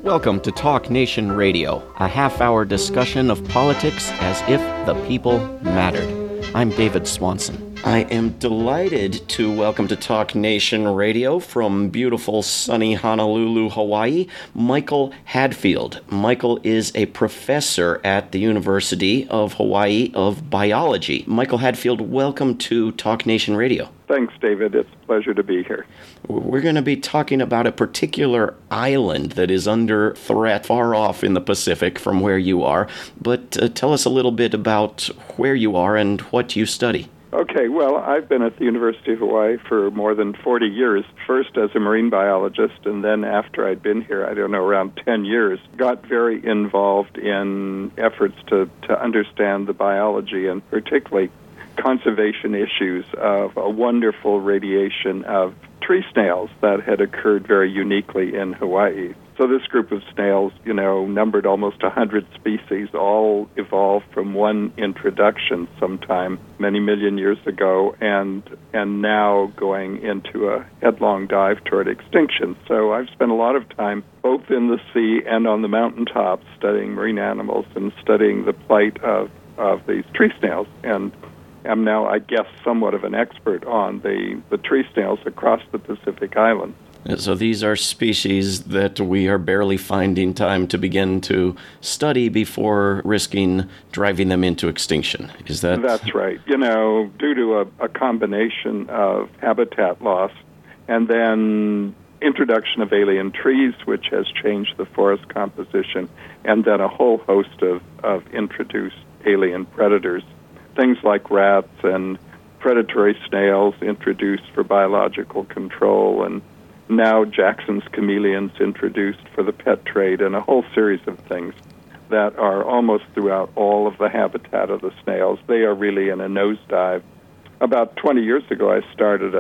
Welcome to Talk Nation Radio, a half-hour discussion of politics as if the people mattered. I'm David Swanson. I am delighted to welcome to Talk Nation Radio from beautiful sunny Honolulu, Hawaii, Michael Hadfield. Michael is a professor at the University of Hawaii of Biology. Michael Hadfield, welcome to Talk Nation Radio. Thanks, David. It's a pleasure to be here. We're going to be talking about a particular island that is under threat far off in the Pacific from where you are. But tell us a little bit about where you are and what you study. Okay, well, I've been at the University of Hawaii for more than 40 years, first as a marine biologist, and then after I'd been here, around 10 years, got very involved in efforts to understand the biology and particularly conservation issues of a wonderful radiation of tree snails that had occurred very uniquely in Hawaii. So this group of snails, numbered almost 100 species, all evolved from one introduction sometime many million years ago and now going into a headlong dive toward extinction. So I've spent a lot of time both in the sea and on the mountaintops studying marine animals and studying the plight of these tree snails, and am now, I guess, somewhat of an expert on the tree snails across the Pacific Islands. So these are species that we are barely finding time to begin to study before risking driving them into extinction. Is that? That's right. Due to a combination of habitat loss and then introduction of alien trees, which has changed the forest composition, and then a whole host of introduced alien predators, things like rats and predatory snails introduced for biological control, and now Jackson's chameleons introduced for the pet trade, and a whole series of things that are almost throughout all of the habitat of the snails. They are really in a nosedive. About 20 years ago, I started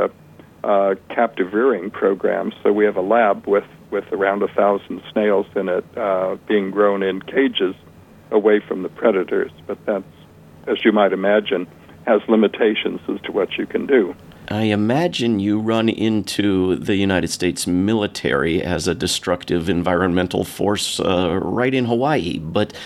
a captive rearing program, so we have a lab with around 1,000 snails in it being grown in cages away from the predators, but that's, as you might imagine, has limitations as to what you can do. I imagine you run into the United States military as a destructive environmental force right in Hawaii, but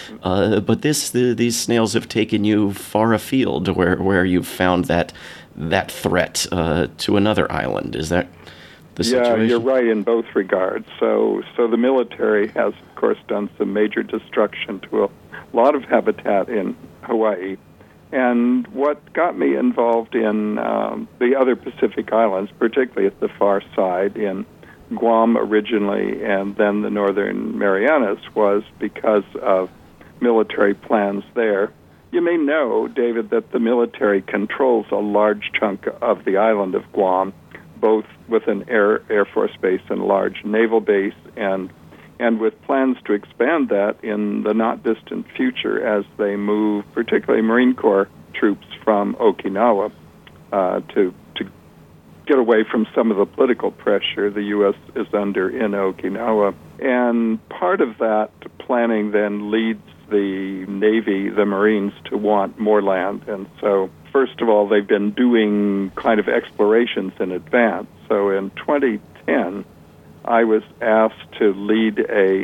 these snails have taken you far afield where you've found that threat to another island. Is that the situation? Yeah, you're right in both regards. So the military has, of course, done some major destruction to a lot of habitat in Hawaii. And what got me involved in the other Pacific Islands, particularly at the far side in Guam originally and then the Northern Marianas, was because of military plans there. You may know, David, that the military controls a large chunk of the island of Guam, both with an Air Force base and a large naval base, and with plans to expand that in the not-distant future as they move, particularly Marine Corps troops from Okinawa, to get away from some of the political pressure the U.S. is under in Okinawa. And part of that planning then leads the Navy, the Marines, to want more land. And so, first of all, they've been doing kind of explorations in advance. So in 2010, I was asked to lead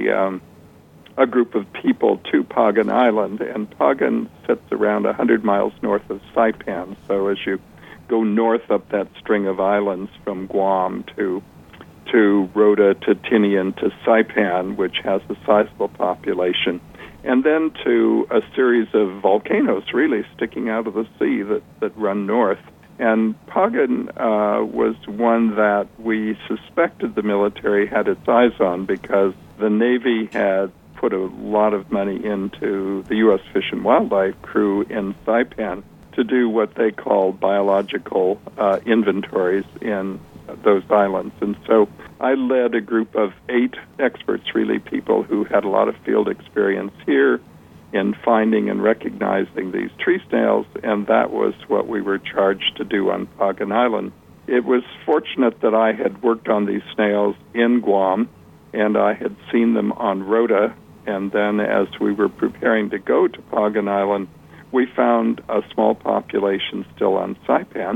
a group of people to Pagan Island, and Pagan sits around 100 miles north of Saipan. So as you go north up that string of islands from Guam to Rota, to Tinian, to Saipan, which has a sizable population, and then to a series of volcanoes really sticking out of the sea that run north. And Pagan was one that we suspected the military had its eyes on because the Navy had put a lot of money into the U.S. Fish and Wildlife crew in Saipan to do what they call biological inventories in those islands. And so I led a group of 8 experts, really people who had a lot of field experience here in finding and recognizing these tree snails, and that was what we were charged to do on Pagan Island. It was fortunate that I had worked on these snails in Guam, and I had seen them on Rota, and then as we were preparing to go to Pagan Island, we found a small population still on Saipan,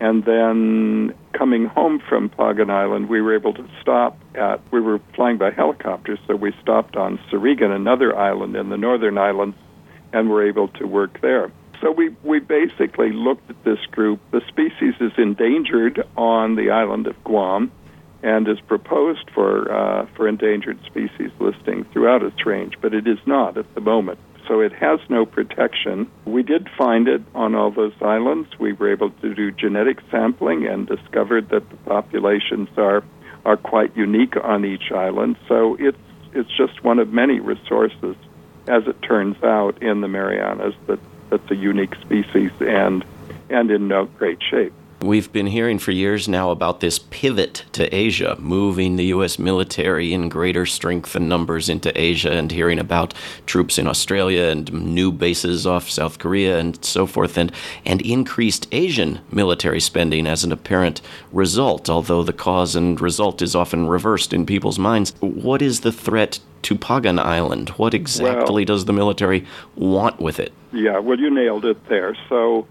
And then coming home from Pagan Island, we were able to we were flying by helicopter, so we stopped on Sarigan, another island in the northern islands, and were able to work there. So we basically looked at this group. The species is endangered on the island of Guam and is proposed for endangered species listing throughout its range, but it is not at the moment. So it has no protection. We did find it on all those islands. We were able to do genetic sampling and discovered that the populations are quite unique on each island. So it's just one of many resources, as it turns out, in the Marianas that's a unique species and in no great shape. We've been hearing for years now about this pivot to Asia, moving the U.S. military in greater strength and numbers into Asia, and hearing about troops in Australia and new bases off South Korea and so forth, and increased Asian military spending as an apparent result, although the cause and result is often reversed in people's minds. What is the threat to Pagan Island? What exactly does the military want with it? Yeah, well, you nailed it there. So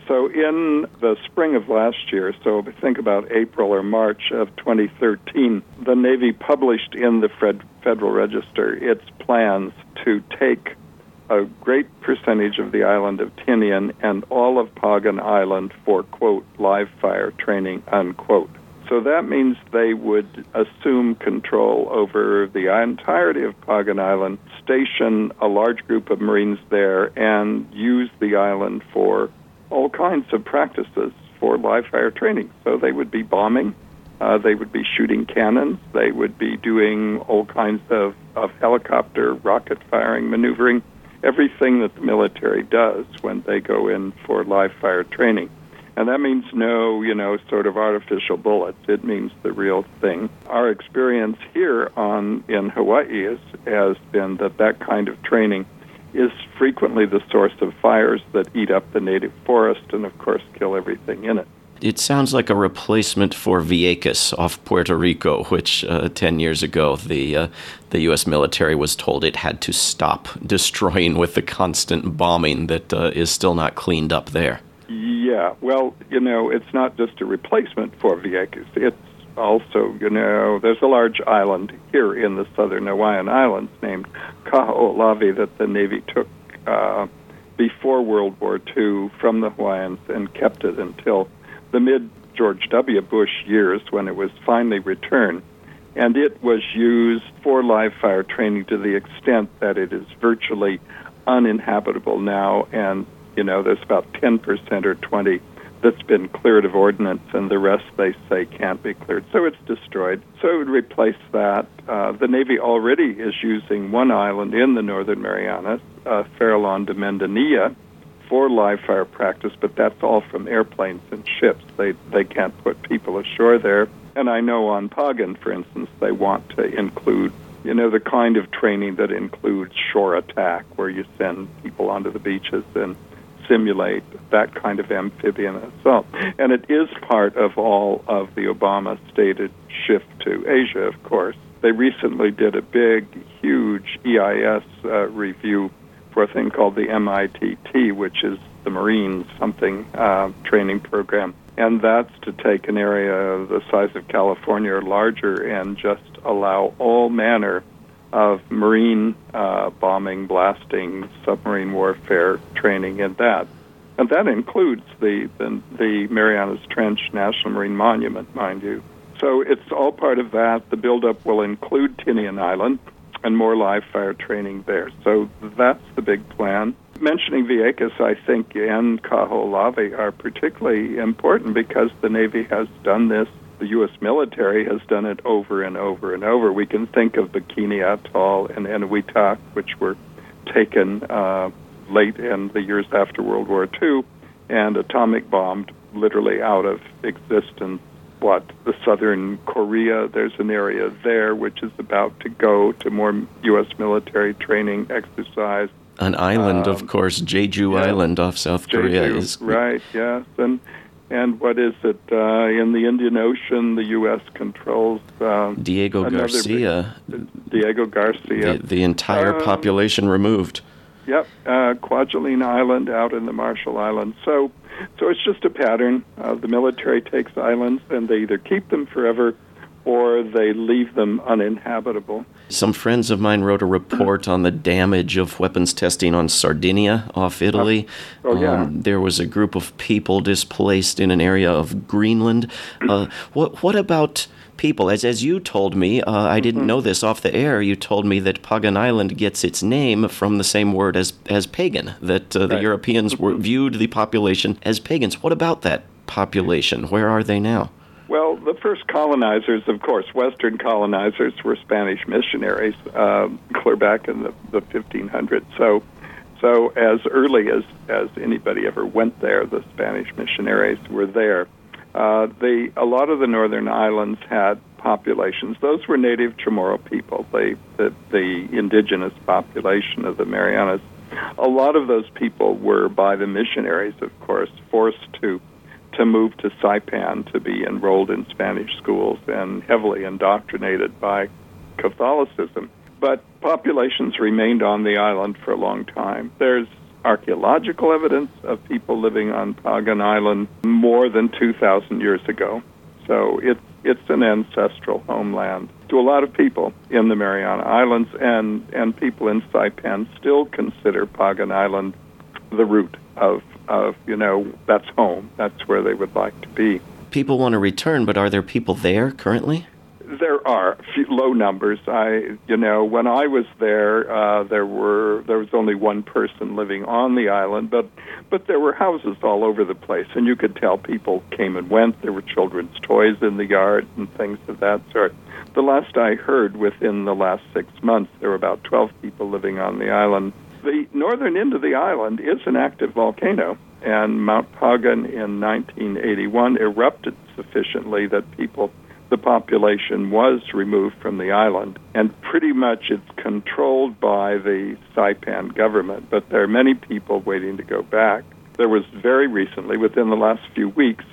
in the spring of last year, so think about April or March of 2013, the Navy published in the Federal Register its plans to take a great percentage of the island of Tinian and all of Pagan Island for, quote, live fire training, unquote. So that means they would assume control over the entirety of Pagan Island, station a large group of Marines there, and use the island for all kinds of practices for live fire training. So they would be bombing, they would be shooting cannons, they would be doing all kinds of helicopter, rocket firing, maneuvering, everything that the military does when they go in for live fire training. And that means no, sort of artificial bullets. It means the real thing. Our experience here in Hawaii has been that kind of training is frequently the source of fires that eat up the native forest and, of course, kill everything in it. It sounds like a replacement for Vieques off Puerto Rico, which 10 years ago the U.S. military was told it had to stop destroying with the constant bombing that is still not cleaned up there. Yeah, well, it's not just a replacement for Vieques. It's also, there's a large island here in the southern Hawaiian Islands named Kaho'olawe that the Navy took before World War II from the Hawaiians and kept it until the mid-George W. Bush years when it was finally returned. And it was used for live fire training to the extent that it is virtually uninhabitable now, and, there's about 10% or 20% that's been cleared of ordnance, and the rest, they say, can't be cleared. So it's destroyed. So it would replace that. The Navy already is using one island in the northern Marianas, Farallon de Mendanilla, for live fire practice, but that's all from airplanes and ships. They can't put people ashore there. And I know on Pagan, for instance, they want to include, the kind of training that includes shore attack, where you send people onto the beaches and simulate that kind of amphibian assault. And it is part of all of the Obama stated shift to Asia, of course. They recently did a big, huge EIS review for a thing called the MITT, which is the Marines training program. And that's to take an area the size of California or larger and just allow all manner of marine bombing, blasting, submarine warfare training in that. And that includes the Marianas Trench National Marine Monument, mind you. So it's all part of that. The buildup will include Tinian Island and more live fire training there. So that's the big plan. Mentioning Vieques, I think, and Kaho'olawe are particularly important because the Navy has done this. The U.S. military has done it over and over and over. We can think of Bikini Atoll and Enewetak, which were taken late in the years after World War II and atomic bombed literally out of existence. The southern Korea, there's an area there which is about to go to more U.S. military training exercise. An island, of course, Jeju Island off South Korea. Is right, yes. And what is it? In the Indian Ocean, the U.S. controls... Diego Garcia. Diego Garcia. The entire population removed. Yep, Kwajalein Island out in the Marshall Islands. So it's just a pattern. The military takes islands, and they either keep them forever or they leave them uninhabitable. Some friends of mine wrote a report on the damage of weapons testing on Sardinia off Italy. There was a group of people displaced in an area of Greenland. What about people? As you told me, I didn't know this off the air, you told me that Pagan Island gets its name from the same word as pagan, that the Europeans viewed the population as pagans. What about that population? Where are they now? Well, the first colonizers, of course, Western colonizers, were Spanish missionaries clear back in the 1500s. So as early as anybody ever went there, the Spanish missionaries were there. A lot of the northern islands had populations. Those were native Chamorro people, the indigenous population of the Marianas. A lot of those people were, by the missionaries, of course, forced to move to Saipan to be enrolled in Spanish schools and heavily indoctrinated by Catholicism. But populations remained on the island for a long time. There's archaeological evidence of people living on Pagan Island more than 2,000 years ago. So it's an ancestral homeland to a lot of people in the Mariana Islands, and people in Saipan still consider Pagan Island the root of that's home. That's where they would like to be. People want to return, but are there people there currently? There are low numbers. When I was there, there was only one person living on the island, but there were houses all over the place, and you could tell people came and went. There were children's toys in the yard and things of that sort. The last I heard, within the last 6 months, there were about 12 people living on the island. The northern end of the island is an active volcano, and Mount Pagan in 1981 erupted sufficiently that the population was removed from the island, and pretty much it's controlled by the Saipan government, but there are many people waiting to go back. There was very recently, within the last few weeks,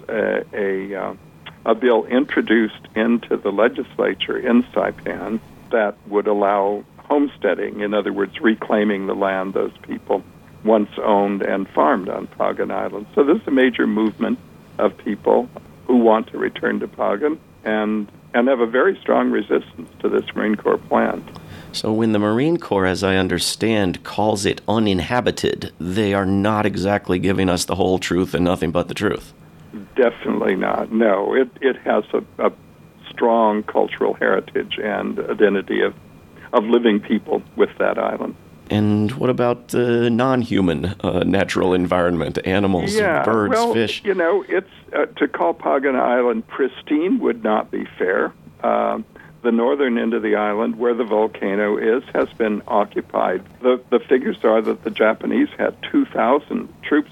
a bill introduced into the legislature in Saipan that would allow homesteading, in other words, reclaiming the land those people once owned and farmed on Pagan Island. So this is a major movement of people who want to return to Pagan and have a very strong resistance to this Marine Corps plan. So when the Marine Corps, as I understand, calls it uninhabited, they are not exactly giving us the whole truth and nothing but the truth. Definitely not. No, it has a strong cultural heritage and identity of living people with that island. And what about the non-human natural environment, animals, birds, fish? It's to call Pagan Island pristine would not be fair. The northern end of the island, where the volcano is, has been occupied. The figures are that the Japanese had 5,000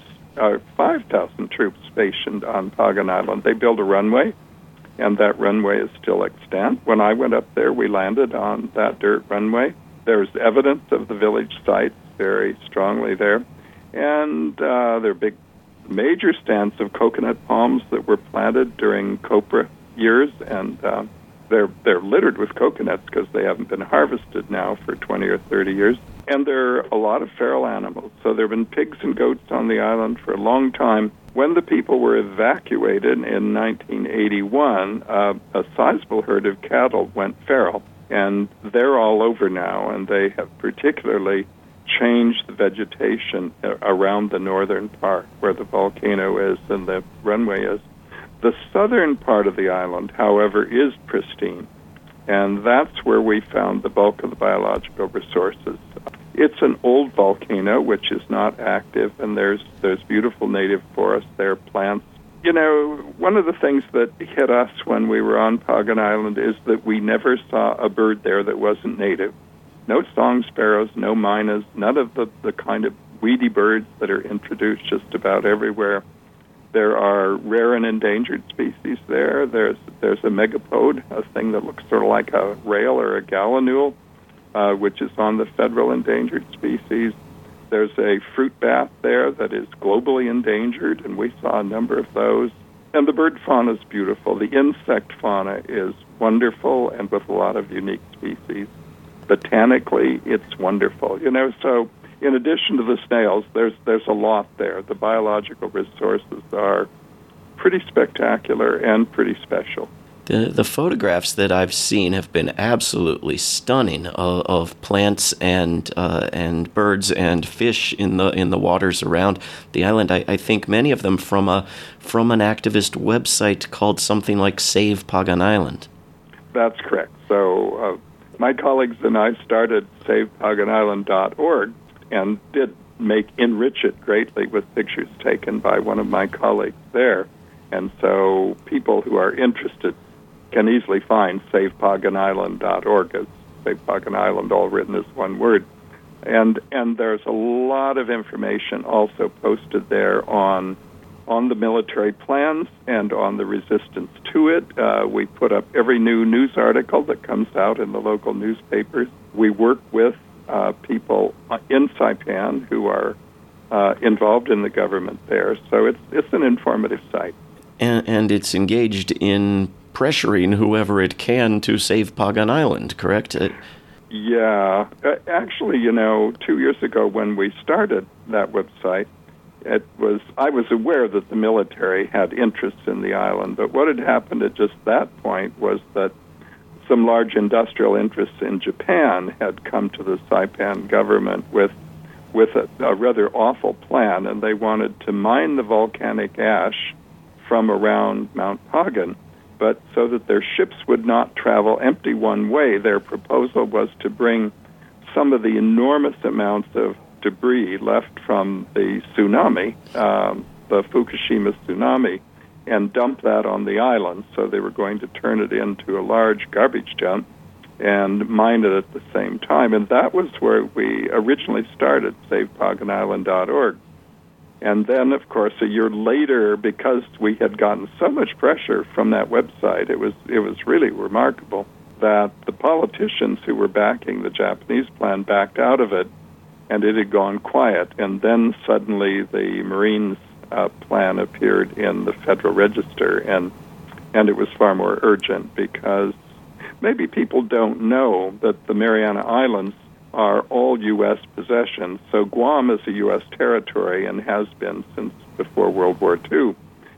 troops stationed on Pagan Island. They built a runway, and that runway is still extant. When I went up there, we landed on that dirt runway. There's evidence of the village sites very strongly there. And there are big, major stands of coconut palms that were planted during copra years, and they're littered with coconuts because they haven't been harvested now for 20 or 30 years. And there are a lot of feral animals. So there have been pigs and goats on the island for a long time. When the people were evacuated in 1981, a sizable herd of cattle went feral. And they're all over now, and they have particularly changed the vegetation around the northern part where the volcano is and the runway is. The southern part of the island, however, is pristine, and that's where we found the bulk of the biological resources. It's an old volcano, which is not active, and there's beautiful native forests there, plants. One of the things that hit us when we were on Pagan Island is that we never saw a bird there that wasn't native. No song sparrows, no mynas, none of the kind of weedy birds that are introduced just about everywhere. There are rare and endangered species there. There's a megapode, a thing that looks sort of like a rail or a gallinule, which is on the federal endangered species. There's a fruit bat there that is globally endangered, and we saw a number of those. And the bird fauna is beautiful. The insect fauna is wonderful and with a lot of unique species. Botanically, it's wonderful. So in addition to the snails, there's a lot there. The biological resources are pretty spectacular and pretty special. The photographs that I've seen have been absolutely stunning of plants and birds and fish in the waters around the island. I think many of them from an activist website called something like Save Pagan Island. That's correct. So my colleagues and I started SavePaganIsland.org and did enrich it greatly with pictures taken by one of my colleagues there. And so people who are interested can easily find SavePaganIsland.org. It's Save Pagan Island, all written as one word. And there's a lot of information also posted there on the military plans and on the resistance to it. We put up every new news article that comes out in the local newspapers. We work with people in Saipan who are involved in the government there. So it's an informative site. And it's engaged in pressuring whoever it can to save Pagan Island, correct? Yeah. Actually, 2 years ago when we started that website, I was aware that the military had interests in the island, but what had happened at just that point was that some large industrial interests in Japan had come to the Saipan government with a rather awful plan, and they wanted to mine the volcanic ash from around Mount Pagan, but so that their ships would not travel empty one way. Their proposal was to bring some of the enormous amounts of debris left from the tsunami, the Fukushima tsunami, and dump that on the island. So they were going to turn it into a large garbage dump and mine it at the same time. And that was where we originally started, SavePaganIsland.org. And then, of course, a year later, because we had gotten so much pressure from that website, it was really remarkable that the politicians who were backing the Japanese plan backed out of it, and it had gone quiet. And then suddenly the Marines plan appeared in the Federal Register, and it was far more urgent because maybe people don't know that the Mariana Islands are all U.S. possessions. So Guam is a U.S. territory and has been since before World War II.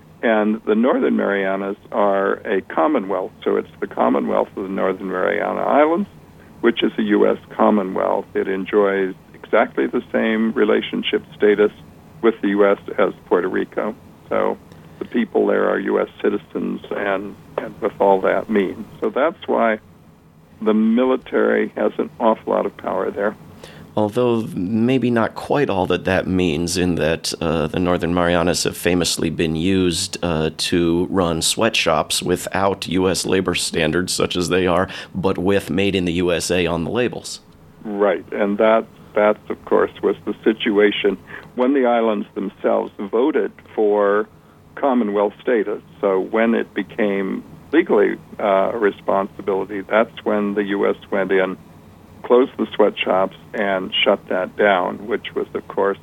And the Northern Marianas are a Commonwealth. So it's the Commonwealth of the Northern Mariana Islands, which is a U.S. Commonwealth. It enjoys exactly the same relationship status with the U.S. as Puerto Rico. So the people there are U.S. citizens and with all that means. So that's why the military has an awful lot of power there. Although maybe not quite all that means, in that the Northern Marianas have famously been used to run sweatshops without U.S. labor standards, such as they are, but with Made in the USA on the labels. Right, and that, of course, was the situation when the islands themselves voted for Commonwealth status. So when it became legally a responsibility, that's when the U.S. went in, closed the sweatshops, and shut that down, which was, of course,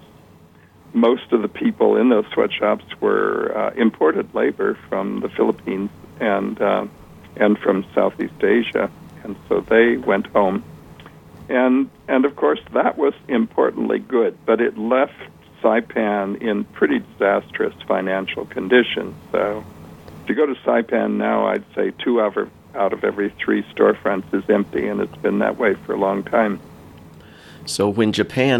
most of the people in those sweatshops were imported labor from the Philippines and from Southeast Asia, and so they went home. And of course, that was importantly good, but it left Saipan in pretty disastrous financial conditions. So if you go to Saipan now, I'd say 2 out of every 3 storefronts is empty, and it's been that way for a long time. So when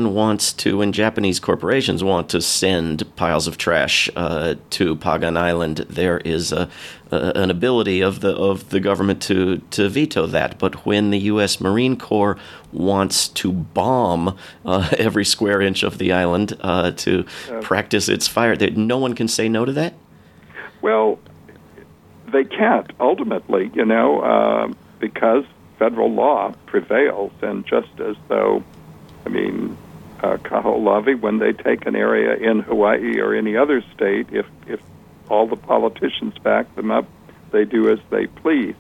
Japanese corporations want to send piles of trash to Pagan Island, there is an ability of the government to veto that. But when the U.S. Marine Corps wants to bomb every square inch of the island to practice its fire, no one can say no to that? Well, they can't, ultimately, because federal law prevails, and just as though, Kaho'olawe, when they take an area in Hawaii or any other state, if all the politicians back them up, they do as they please.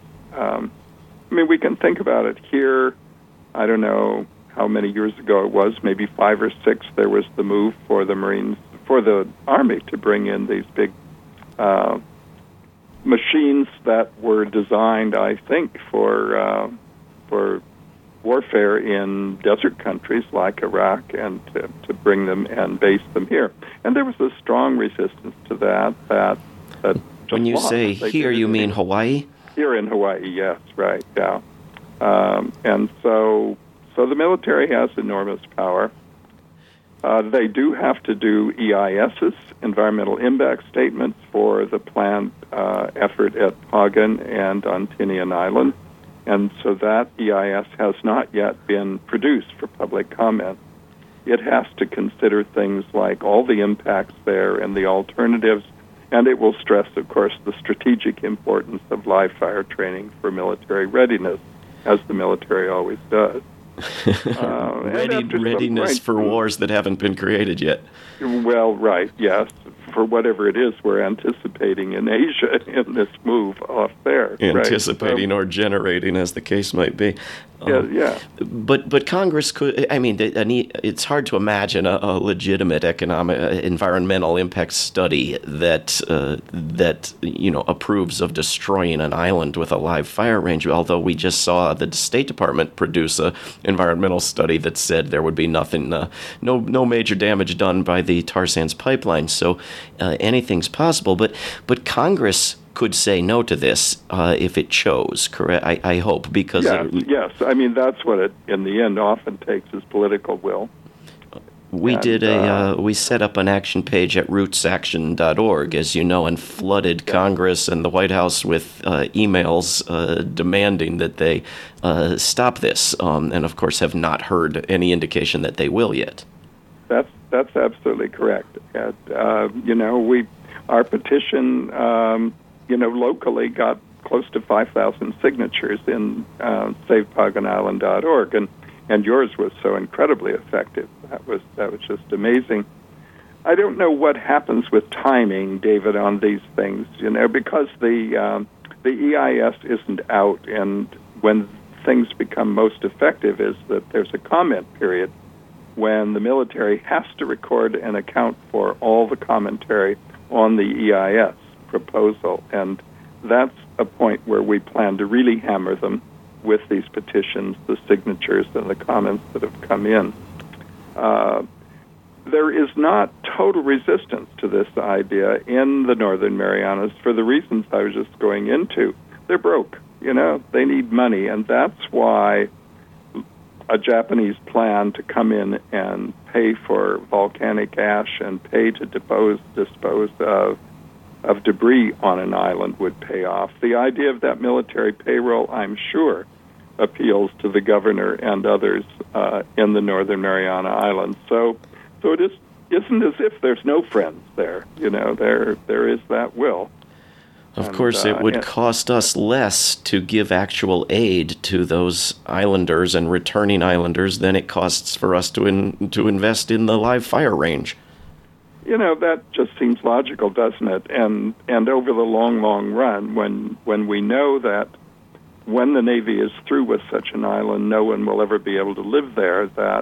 We can think about it here. I don't know how many years ago it was, maybe 5 or 6, there was the move for the Marines, for the Army to bring in these big machines that were designed, I think, for warfare warfare in desert countries like Iraq and to bring them and base them here. And there was a strong resistance to that. When you say here, you mean Hawaii? Here in Hawaii, yes, right, yeah. And so the military has enormous power. They do have to do EISs, environmental impact statements, for the planned effort at Pagan and on Tinian Island. And so that EIS has not yet been produced for public comment. It has to consider things like all the impacts there and the alternatives, and it will stress, of course, the strategic importance of live fire training for military readiness, as the military always does. Readiness for wars that haven't been created yet. Well, right, yes, for whatever it is we're anticipating in Asia in this move off there. Anticipating or generating, as the case might be. Yeah. But Congress could, I mean, it's hard to imagine a legitimate environmental impact study that approves of destroying an island with a live fire range, although we just saw the State Department produce a environmental study that said there would be nothing, no major damage done by the tar sands pipeline. So anything's possible. But Congress could say no to this if it chose, correct? I hope, because... Yes. I mean, that's what it, in the end, often takes is political will. We set up an action page at rootsaction.org, as you know, and flooded Congress and the White House with emails demanding that they stop this, and of course have not heard any indication that they will yet. That's absolutely correct. And, our petition, locally got close to 5,000 signatures in SavePaganIsland.org, and yours was so incredibly effective. That was just amazing. I don't know what happens with timing, David, on these things. Because the EIS isn't out, and when things become most effective is that there's a comment period when the military has to record and account for all the commentary on the EIS proposal, and that's a point where we plan to really hammer them with these petitions, the signatures, and the comments that have come in. There is not total resistance to this idea in the Northern Marianas for the reasons I was just going into. They're broke, they need money, and that's why a Japanese plan to come in and pay for volcanic ash and pay to dispose of debris on an island would pay off. The idea of that military payroll, I'm sure, appeals to the governor and others in the Northern Mariana Islands. So it isn't as if there's no friends there. There is that will. Of course, it would cost us less to give actual aid to those islanders and returning islanders than it costs for us to invest in the live fire range. That just seems logical, doesn't it? And over the long, long run, when we know that when the Navy is through with such an island, no one will ever be able to live there, that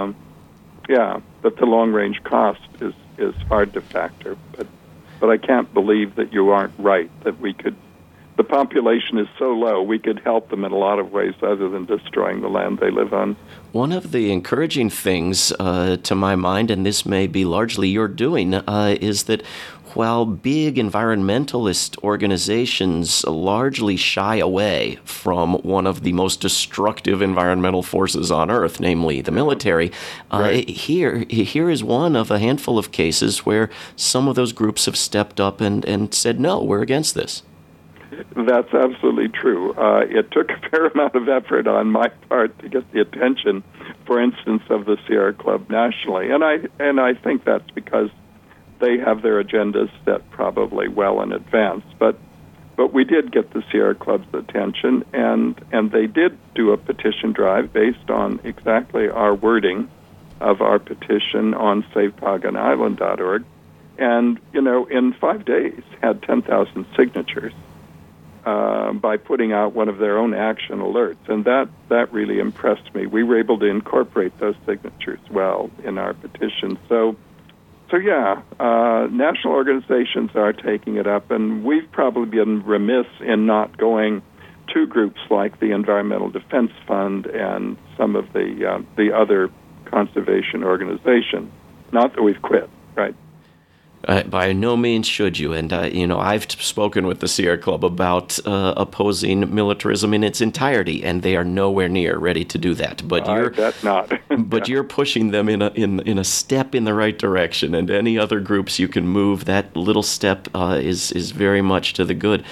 the long-range cost is hard to factor. But I can't believe that you aren't right, that the population is so low, we could help them in a lot of ways other than destroying the land they live on. One of the encouraging things, to my mind, and this may be largely your doing, is that while big environmentalist organizations largely shy away from one of the most destructive environmental forces on Earth, namely the military, right. Here is one of a handful of cases where some of those groups have stepped up and said, no, we're against this. That's absolutely true. It took a fair amount of effort on my part to get the attention, for instance, of the Sierra Club nationally, and I think that's because they have their agendas set probably well in advance. But we did get the Sierra Club's attention, and they did do a petition drive based on exactly our wording of our petition on SavePaganIsland.org, and in 5 days had 10,000 signatures. By putting out one of their own action alerts, and that really impressed me. We were able to incorporate those signatures well in our petition. So national organizations are taking it up, and we've probably been remiss in not going to groups like the Environmental Defense Fund and some of the other conservation organizations. Not that we've quit, right? By no means should you. And, I've spoken with the Sierra Club about opposing militarism in its entirety, and they are nowhere near ready to do that. But that's not. But you're pushing them in a step in the right direction, and any other groups you can move, that little step is very much to the good.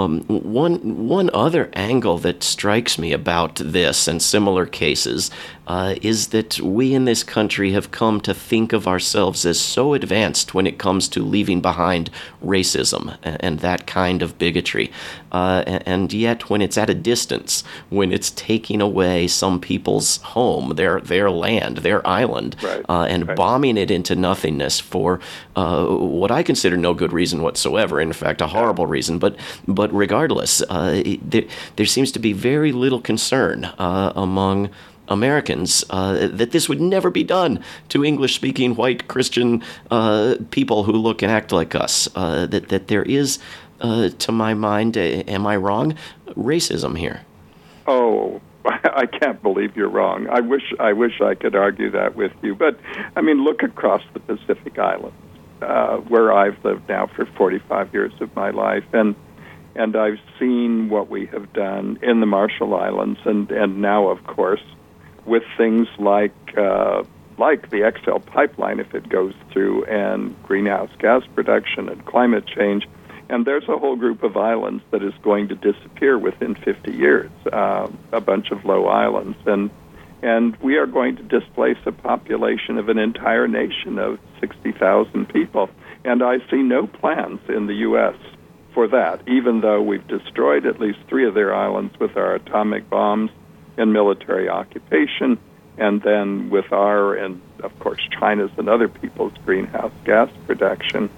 One other angle that strikes me about this and similar cases is that we in this country have come to think of ourselves as so advanced when it comes to leaving behind racism and that kind of bigotry. And yet, when it's at a distance, when it's taking away some people's home, their land, their island, and bombing it into nothingness for what I consider no good reason whatsoever, in fact, a horrible reason, but regardless, there seems to be very little concern among Americans that this would never be done to English-speaking white Christian people who look and act like us. That there is, to my mind, am I wrong, racism here? Oh, I can't believe you're wrong. I wish I could argue that with you. But, I mean, look across the Pacific Islands, where I've lived now for 45 years of my life, and I've seen what we have done in the Marshall Islands, and now, of course, with things like the XL pipeline, if it goes through, and greenhouse gas production and climate change. And there's a whole group of islands that is going to disappear within 50 years, a bunch of low islands. And we are going to displace a population of an entire nation of 60,000 people. And I see no plans in the U.S. for that, even though we've destroyed at least 3 of their islands with our atomic bombs and military occupation, and then with our, and of course China's and other people's greenhouse gas production.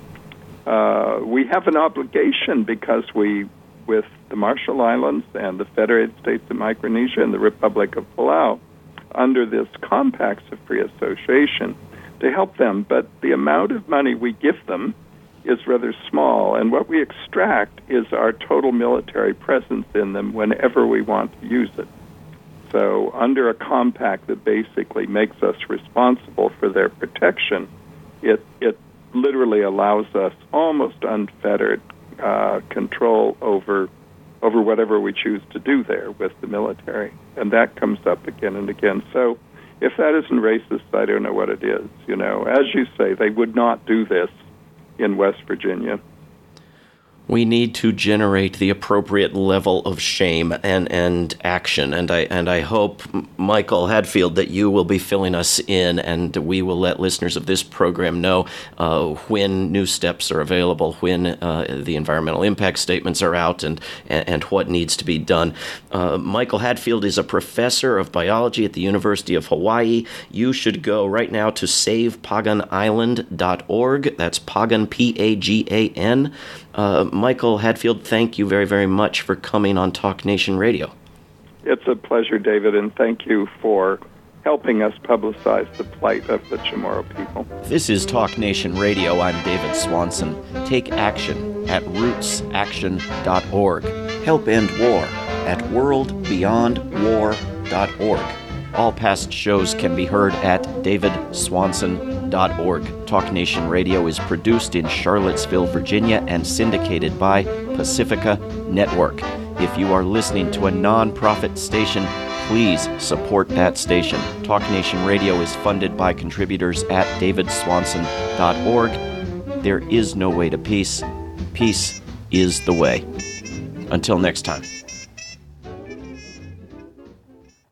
We have an obligation because with the Marshall Islands and the Federated States of Micronesia and the Republic of Palau, under this Compacts of Free Association, to help them. But the amount of money we give them is rather small, and what we extract is our total military presence in them whenever we want to use it. So under a compact that basically makes us responsible for their protection, it literally allows us almost unfettered control over whatever we choose to do there with the military. And that comes up again and again. So if that isn't racist, I don't know what it is. As you say, they would not do this in West Virginia. We need to generate the appropriate level of shame and action, and I hope, Michael Hadfield, that you will be filling us in, and we will let listeners of this program know when new steps are available, when the environmental impact statements are out, and what needs to be done. Michael Hadfield is a professor of biology at the University of Hawaii. You should go right now to SavePaganIsland.org. That's Pagan, Pagan. Michael Hadfield, thank you very, very much for coming on Talk Nation Radio. It's a pleasure, David, and thank you for helping us publicize the plight of the Chamorro people. This is Talk Nation Radio. I'm David Swanson. Take action at rootsaction.org. Help end war at worldbeyondwar.org. All past shows can be heard at davidswanson.org. Talk Nation Radio is produced in Charlottesville, Virginia, and syndicated by Pacifica Network. If you are listening to a non-profit station, please support that station. Talk Nation Radio is funded by contributors at davidswanson.org. There is no way to peace. Peace is the way. Until next time.